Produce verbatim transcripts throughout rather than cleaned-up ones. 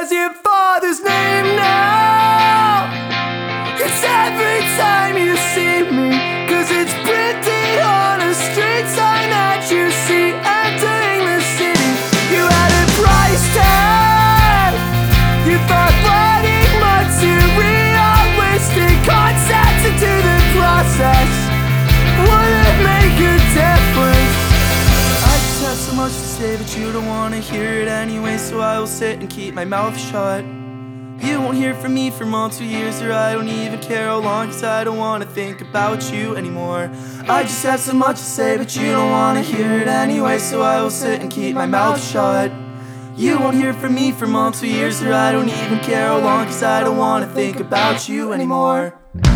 says your father's name now. It's every time you see me, cause it's printed on a street sign that you see entering the city. You had a price tag. You thought writing materialistic concepts into the process wouldn't make a difference. I just have so much to say, but you don't wanna hear it anyway, so I will sit and keep my mouth shut. You won't hear from me for multiple years, or I don't even care how long, cause I don't wanna think about you anymore. I just have so much to say, but you don't wanna hear it anyway, so I will sit and keep my mouth shut. You won't hear from me for multiple years, or I don't even care how long, cause I don't wanna think about you anymore.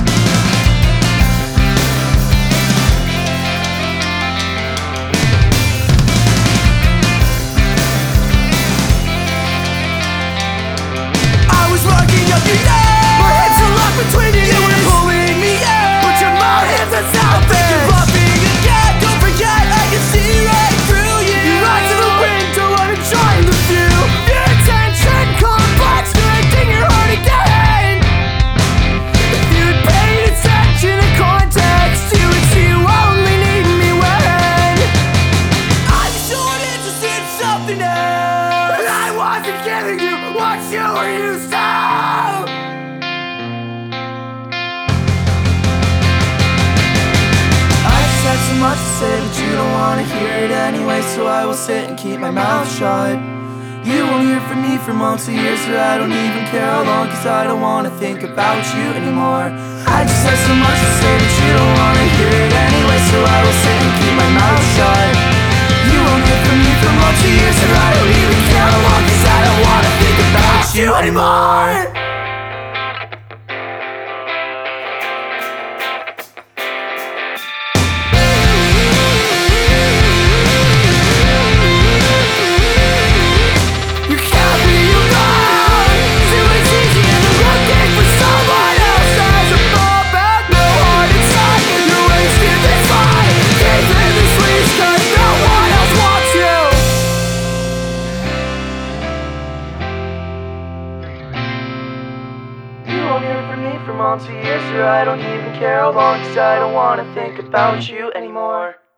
You know, my hips are locked between you. You were pulling me out, but your mouth hands are selfish. You're bluffing again, don't forget I can see right through you. You run to the window and enjoying the view. Your attention complex, directing your heart again. If you'd paid attention to context, you would see you only need me when I'm short interested in something else, and I wasn't giving you what you were used to. So much to say, but you don't wanna hear it anyway, so I will sit and keep my mouth shut. You won't hear from me for months or years, or I don't even care how long, cause I don't wanna think about you anymore. I just have so much to say, but you don't wanna hear it anyway, so I will sit and keep my mouth shut. You won't hear from me for months or years, or I don't even care how long, cause I don't wanna think about you anymore. For months or years, or I don't even care how long, cause I don't wanna think about you anymore.